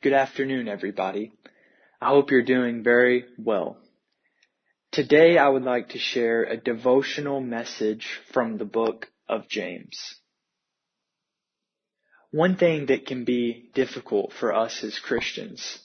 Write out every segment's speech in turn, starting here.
Good afternoon, everybody. I hope you're doing very well. Today, I would like to share a devotional message from the book of James. One thing that can be difficult for us as Christians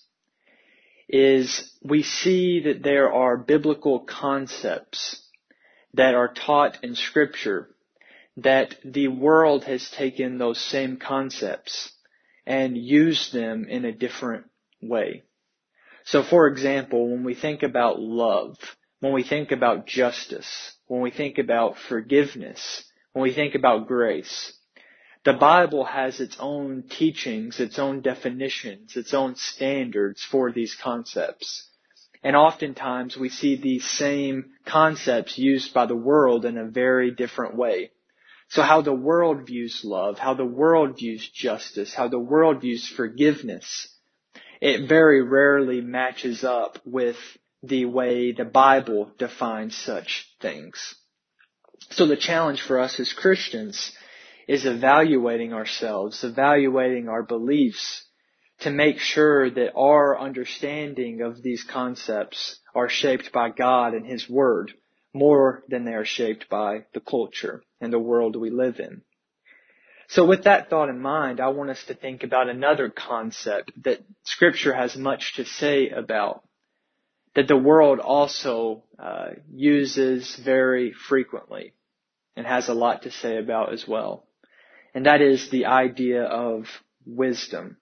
is we see that there are biblical concepts that are taught in Scripture that the world has taken those same concepts and used them in a different way. So for example, when we think about love, when we think about justice, when we think about forgiveness, when we think about grace, the Bible has its own teachings, its own definitions, its own standards for these concepts. And oftentimes we see these same concepts used by the world in a very different way. So how the world views love, how the world views justice, how the world views forgiveness, it very rarely matches up with the way the Bible defines such things. So the challenge for us as Christians is evaluating ourselves, evaluating our beliefs to make sure that our understanding of these concepts are shaped by God and His Word more than they are shaped by the culture and the world we live in. So with that thought in mind, I want us to think about another concept that Scripture has much to say about, that the world also uses very frequently and has a lot to say about as well. And that is the idea of wisdom.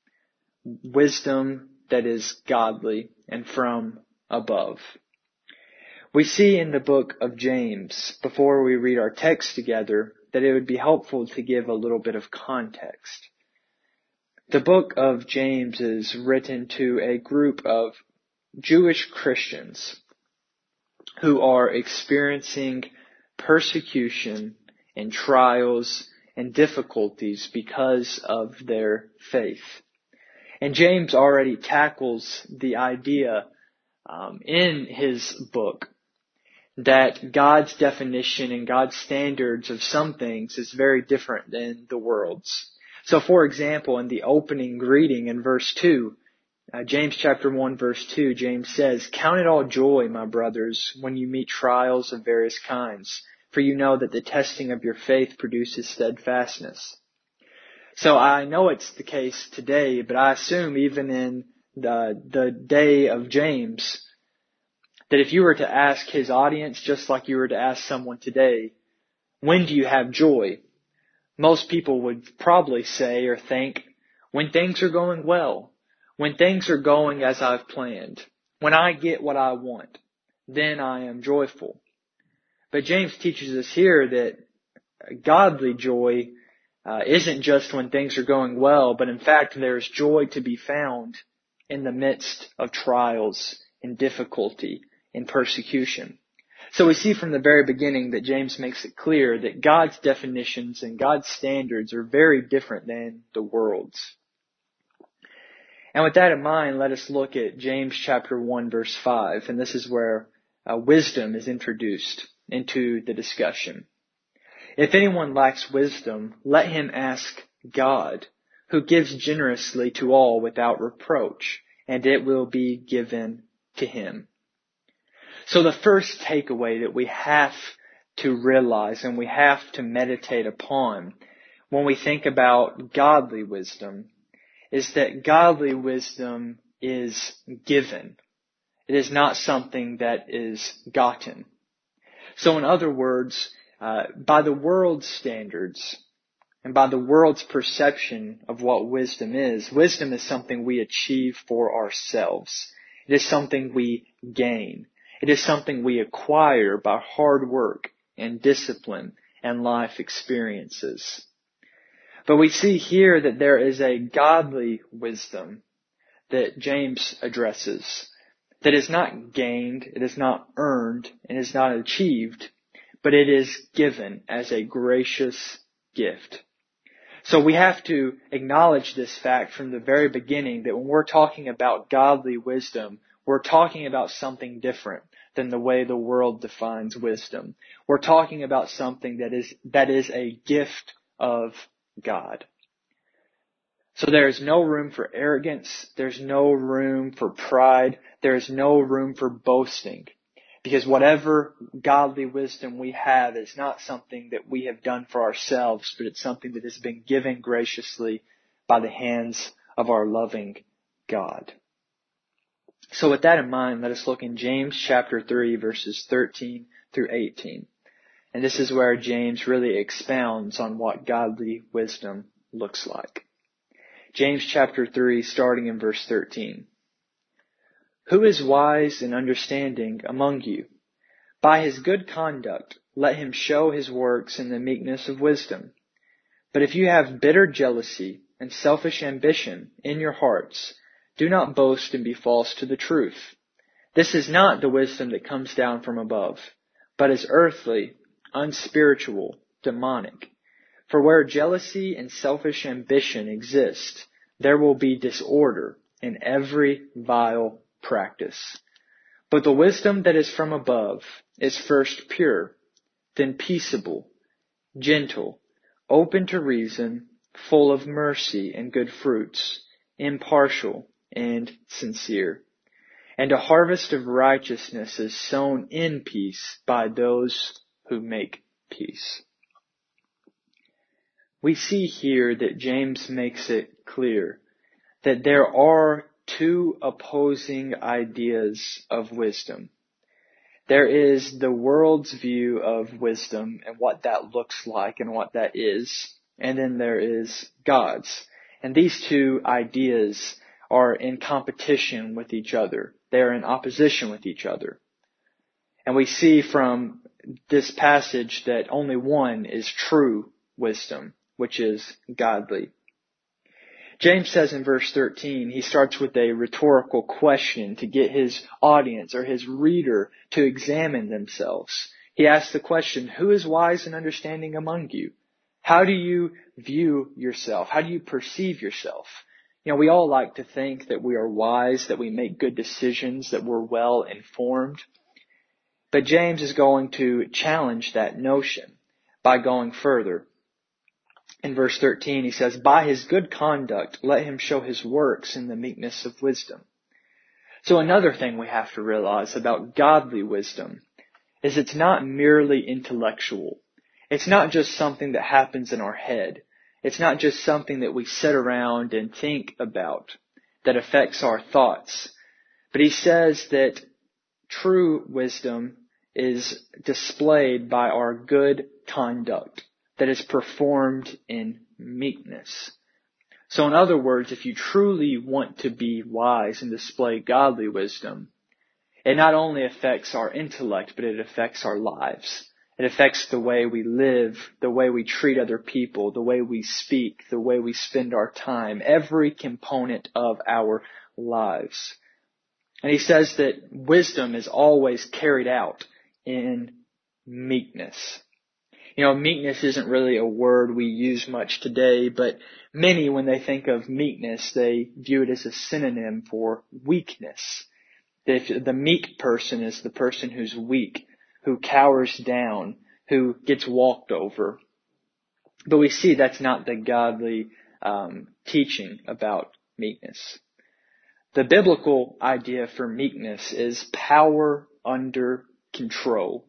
Wisdom that is godly and from above. We see in the book of James, before we read our text together, that it would be helpful to give a little bit of context. The book of James is written to a group of Jewish Christians who are experiencing persecution and trials and difficulties because of their faith. And James already tackles the idea in his book that God's definition and God's standards of some things is very different than the world's. So for example, in the opening greeting in verse 2, James chapter 1 verse 2, James says, "Count it all joy, my brothers, when you meet trials of various kinds, for you know that the testing of your faith produces steadfastness." So I know it's the case today, but I assume even in the day of James, that if you were to ask his audience, just like you were to ask someone today, when do you have joy? Most people would probably say or think, when things are going well, when things are going as I've planned, when I get what I want, then I am joyful. But James teaches us here that godly joy isn't just when things are going well, but in fact there's joy to be found in the midst of trials and difficulty and persecution. So we see from the very beginning that James makes it clear that God's definitions and God's standards are very different than the world's. And with that in mind, let us look at James chapter 1 verse 5, and this is where wisdom is introduced into the discussion. "If anyone lacks wisdom, let him ask God, who gives generously to all without reproach, and it will be given to him." So the first takeaway that we have to realize and we have to meditate upon when we think about godly wisdom is that godly wisdom is given. It is not something that is gotten. So in other words, by the world's standards and by the world's perception of what wisdom is something we achieve for ourselves. It is something we gain. It is something we acquire by hard work and discipline and life experiences. But we see here that there is a godly wisdom that James addresses that is not gained, it is not earned, and is not achieved, but it is given as a gracious gift. So we have to acknowledge this fact from the very beginning that when we're talking about godly wisdom, we're talking about something different than the way the world defines wisdom. We're talking about something that is a gift of God. So there is no room for arrogance. There's no room for pride. There is no room for boasting. Because whatever godly wisdom we have is not something that we have done for ourselves, but it's something that has been given graciously by the hands of our loving God. So with that in mind, let us look in James chapter 3, verses 13 through 18. And this is where James really expounds on what godly wisdom looks like. James chapter 3, starting in verse 13. Who is wise and understanding among you? By his good conduct, let him show his works in the meekness of wisdom. But if you have bitter jealousy and selfish ambition in your hearts, do not boast and be false to the truth. This is not the wisdom that comes down from above, but is earthly, unspiritual, demonic. For where jealousy and selfish ambition exist, there will be disorder in every vile practice. But the wisdom that is from above is first pure, then peaceable, gentle, open to reason, full of mercy and good fruits, impartial and sincere. And a harvest of righteousness is sown in peace by those who make peace. We see here that James makes it clear that there are two opposing ideas of wisdom. There is the world's view of wisdom and what that looks like and what that is. And then there is God's. And these two ideas are in competition with each other. They are in opposition with each other. And we see from this passage that only one is true wisdom, which is godly. James says in verse 13, he starts with a rhetorical question to get his audience or his reader to examine themselves. He asks the question, who is wise and understanding among you? How do you view yourself? How do you perceive yourself? You know, we all like to think that we are wise, that we make good decisions, that we're well informed. But James is going to challenge that notion by going further. In verse 13, he says, by his good conduct, let him show his works in the meekness of wisdom. So another thing we have to realize about godly wisdom is it's not merely intellectual. It's not just something that happens in our head. It's not just something that we sit around and think about that affects our thoughts. But he says that true wisdom is displayed by our good conduct that is performed in meekness. So in other words, if you truly want to be wise and display godly wisdom, it not only affects our intellect, but it affects our lives. It affects the way we live, the way we treat other people, the way we speak, the way we spend our time, every component of our lives. And he says that wisdom is always carried out in meekness. You know, meekness isn't really a word we use much today, but many, when they think of meekness, they view it as a synonym for weakness. The meek person is the person who's weak, who cowers down, who gets walked over. But we see that's not the godly teaching about meekness. The biblical idea for meekness is power under control.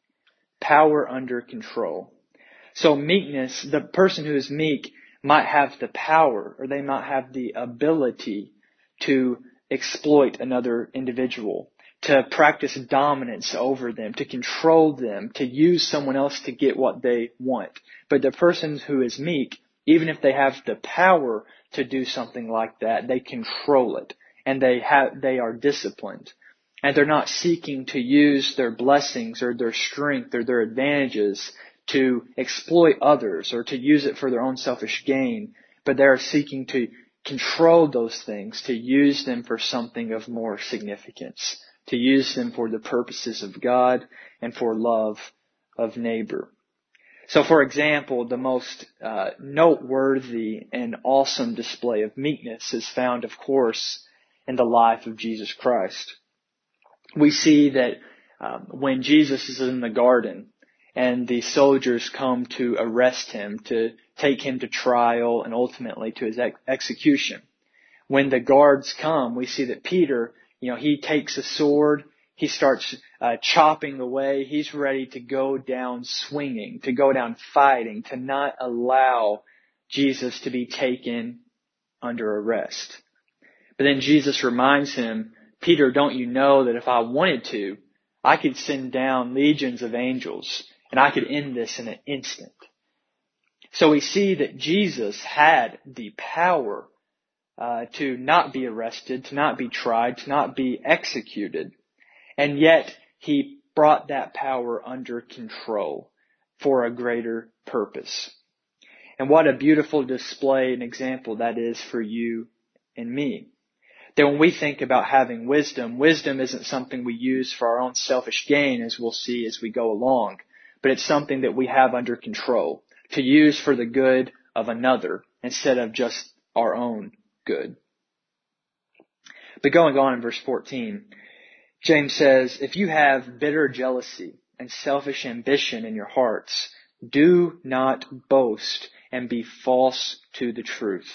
Power under control. So meekness, the person who is meek might have the power, or they might have the ability to exploit another individual, to practice dominance over them, to control them, to use someone else to get what they want. But the person who is meek, even if they have the power to do something like that, they control it, and they are disciplined. And they're not seeking to use their blessings or their strength or their advantages to exploit others or to use it for their own selfish gain, but they're seeking to control those things, to use them for something of more significance, to use them for the purposes of God and for love of neighbor. So for example, the most noteworthy and awesome display of meekness is found, of course, in the life of Jesus Christ. We see that when Jesus is in the garden and the soldiers come to arrest him, to take him to trial, and ultimately to his execution. When the guards come, we see that Peter, he takes a sword, he starts chopping away, he's ready to go down swinging, to go down fighting, to not allow Jesus to be taken under arrest. But then Jesus reminds him, Peter, don't you know that if I wanted to, I could send down legions of angels and I could end this in an instant. So we see that Jesus had the power to not be arrested, to not be tried, to not be executed. And yet he brought that power under control for a greater purpose. And what a beautiful display and example that is for you and me. That when we think about having wisdom, wisdom isn't something we use for our own selfish gain, as we'll see as we go along, but it's something that we have under control to use for the good of another instead of just our own good. But going on in verse 14, James says, if you have bitter jealousy and selfish ambition in your hearts, do not boast and be false to the truth.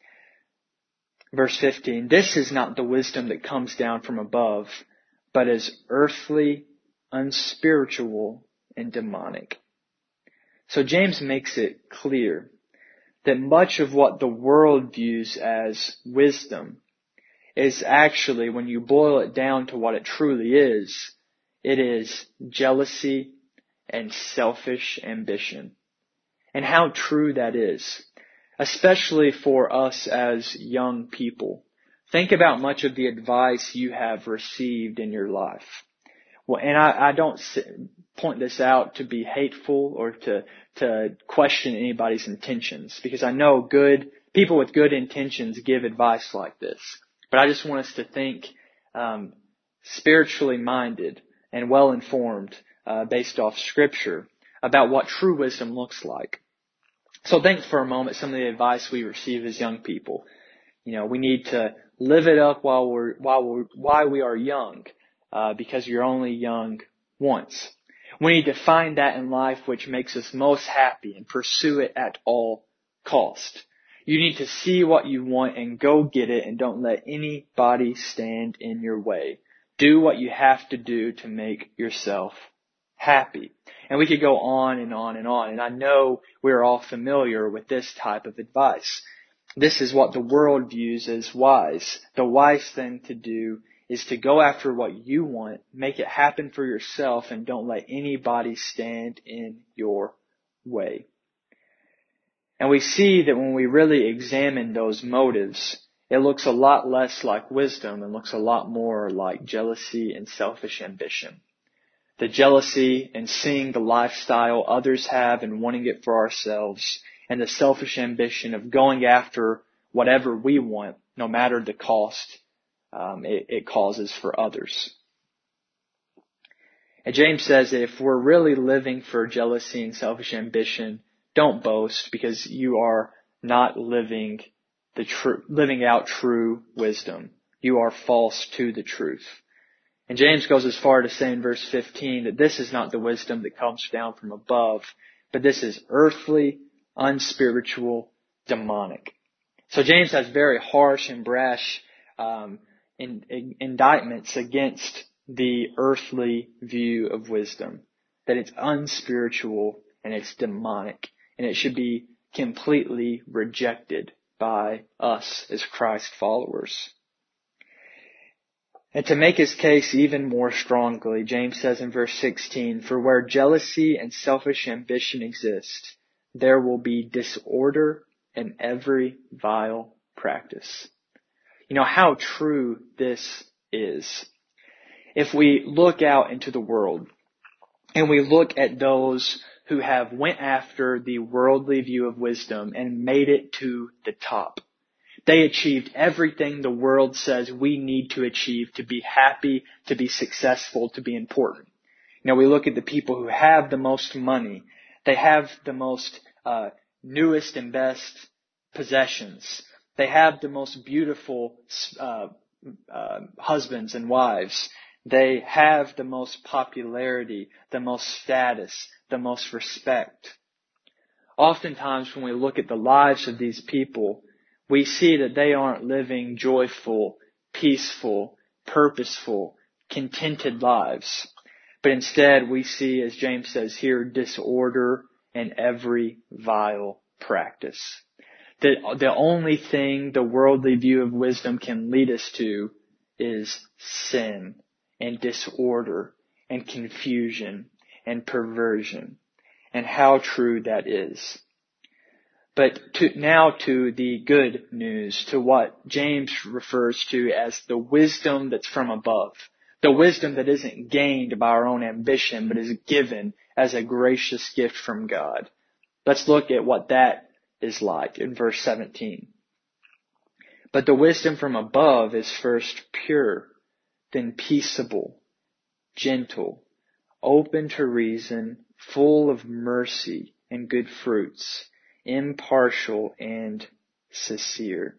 Verse 15, this is not the wisdom that comes down from above, but is earthly, unspiritual, and demonic. So James makes it clear that much of what the world views as wisdom is actually, when you boil it down to what it truly is, it is jealousy and selfish ambition. And how true that is, especially for us as young people. Think about much of the advice you have received in your life. Well, and I don't point this out to be hateful or to question anybody's intentions, because I know people with good intentions give advice like this. But I just want us to think spiritually minded and well informed based off Scripture about what true wisdom looks like. So think for a moment some of the advice we receive as young people. We need to live it up while we are young, because you're only young once. We need to find that in life which makes us most happy and pursue it at all cost. You need to see what you want and go get it, and don't let anybody stand in your way. Do what you have to do to make yourself happy. And we could go on and on and on. And I know we're all familiar with this type of advice. This is what the world views as wise. The wise thing to do is to go after what you want, make it happen for yourself, and don't let anybody stand in your way. And we see that when we really examine those motives, it looks a lot less like wisdom and looks a lot more like jealousy and selfish ambition. The jealousy and seeing the lifestyle others have and wanting it for ourselves, and the selfish ambition of going after whatever we want, no matter the cost it causes for others. And James says that if we're really living for jealousy and selfish ambition, don't boast, because you are not living out true wisdom. You are false to the truth. And James goes as far to say in verse 15 that this is not the wisdom that comes down from above, but this is earthly, unspiritual, demonic. So James has very harsh and brash indictments against the earthly view of wisdom, that it's unspiritual and it's demonic, and it should be completely rejected by us as Christ followers. And to make his case even more strongly, James says in verse 16, for where jealousy and selfish ambition exist, there will be disorder and every vile practice. How true this is. If we look out into the world and we look at those who have went after the worldly view of wisdom and made it to the top, they achieved everything the world says we need to achieve to be happy, to be successful, to be important. We look at the people who have the most money. They have the most newest and best possessions. They have the most beautiful husbands and wives. They have the most popularity, the most status, the most respect. Oftentimes when we look at the lives of these people, we see that they aren't living joyful, peaceful, purposeful, contented lives. But instead we see, as James says here, disorder and every vile practice. The only thing the worldly view of wisdom can lead us to is sin and disorder and confusion and perversion. And how true that is. But now to the good news, to what James refers to as the wisdom that's from above. The wisdom that isn't gained by our own ambition, but is given as a gracious gift from God. Let's look at what that is like in verse 17. But the wisdom from above is first pure, then peaceable, gentle, open to reason, full of mercy and good fruits, impartial and sincere.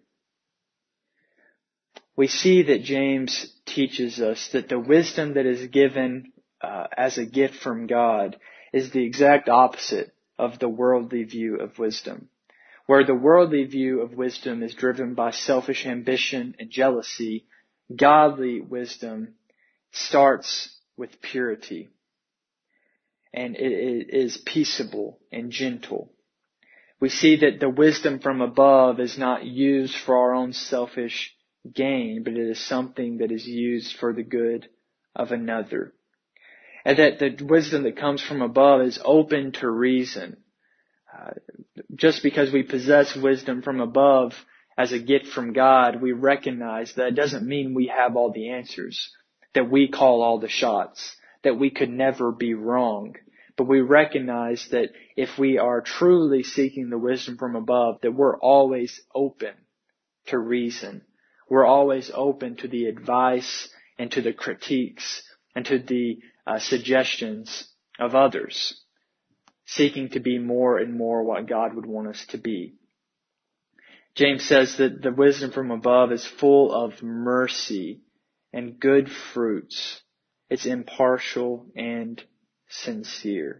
We see that James teaches us that the wisdom that is given as a gift from God is the exact opposite of the worldly view of wisdom. Where the worldly view of wisdom is driven by selfish ambition and jealousy, godly wisdom starts with purity. And it is peaceable and gentle. We see that the wisdom from above is not used for our own selfish gain, but it is something that is used for the good of another. And that the wisdom that comes from above is open to reason. Just because we possess wisdom from above as a gift from God, we recognize that it doesn't mean we have all the answers, that we call all the shots, that we could never be wrong. But we recognize that if we are truly seeking the wisdom from above, that we're always open to reason. We're always open to the advice and to the critiques and to the suggestions of others, seeking to be more and more what God would want us to be. James says that the wisdom from above is full of mercy and good fruits. It's impartial and sincere.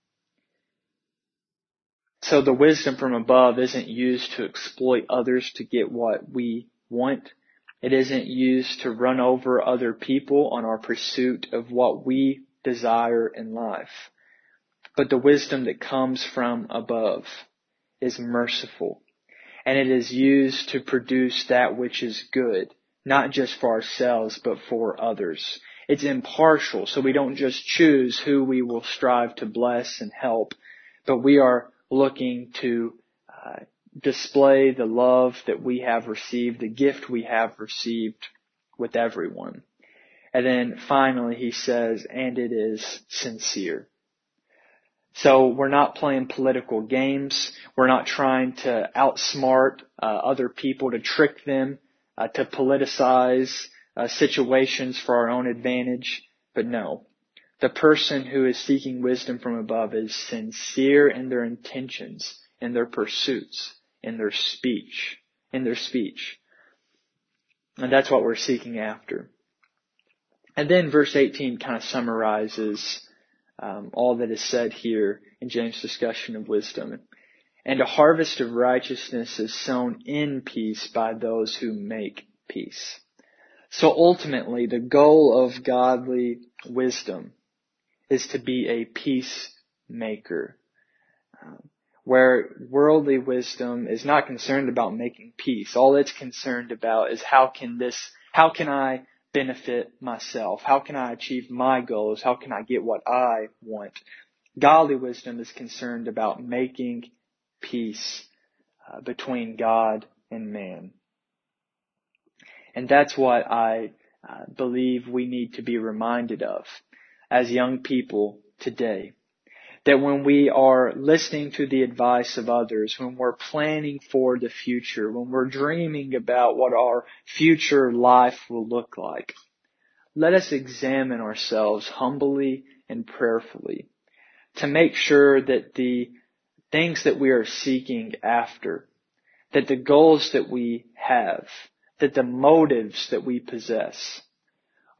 So the wisdom from above isn't used to exploit others to get what we want. It isn't used to run over other people on our pursuit of what we desire in life. But the wisdom that comes from above is merciful. And it is used to produce that which is good, not just for ourselves, but for others. It's impartial, so we don't just choose who we will strive to bless and help, but we are looking to display the love that we have received, the gift we have received with everyone. And then finally he says, and it is sincere. So we're not playing political games. We're not trying to outsmart other people, to trick them, to politicize situations for our own advantage. But no, the person who is seeking wisdom from above is sincere in their intentions, in their pursuits, in their speech. And that's what we're seeking after. And then verse 18 kind of summarizes all that is said here in James' discussion of wisdom. And a harvest of righteousness is sown in peace by those who make peace. So ultimately, the goal of godly wisdom is to be a peacemaker. Where worldly wisdom is not concerned about making peace. All it's concerned about is how can I benefit myself? How can I achieve my goals? How can I get what I want? Godly wisdom is concerned about making peace between God and man. And that's what I believe we need to be reminded of as young people today. That when we are listening to the advice of others, when we're planning for the future, when we're dreaming about what our future life will look like, let us examine ourselves humbly and prayerfully to make sure that the things that we are seeking after, that the goals that we have, that the motives that we possess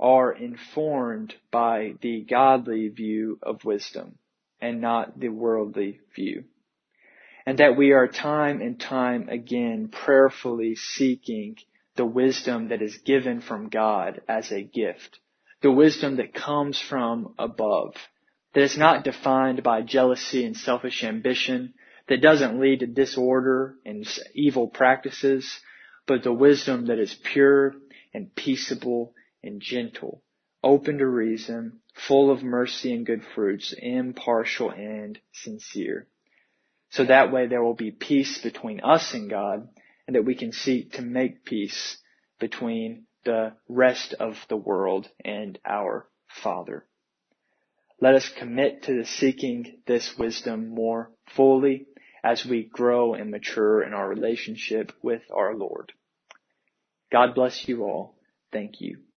are informed by the godly view of wisdom and not the worldly view. And that we are time and time again prayerfully seeking the wisdom that is given from God as a gift. The wisdom that comes from above. That is not defined by jealousy and selfish ambition. That doesn't lead to disorder and evil practices. But the wisdom that is pure and peaceable and gentle, open to reason, full of mercy and good fruits, impartial and sincere. So that way there will be peace between us and God, and that we can seek to make peace between the rest of the world and our Father. Let us commit to seeking this wisdom more fully as we grow and mature in our relationship with our Lord. God bless you all. Thank you.